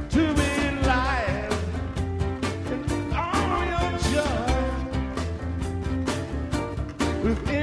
to be alive and all your joy within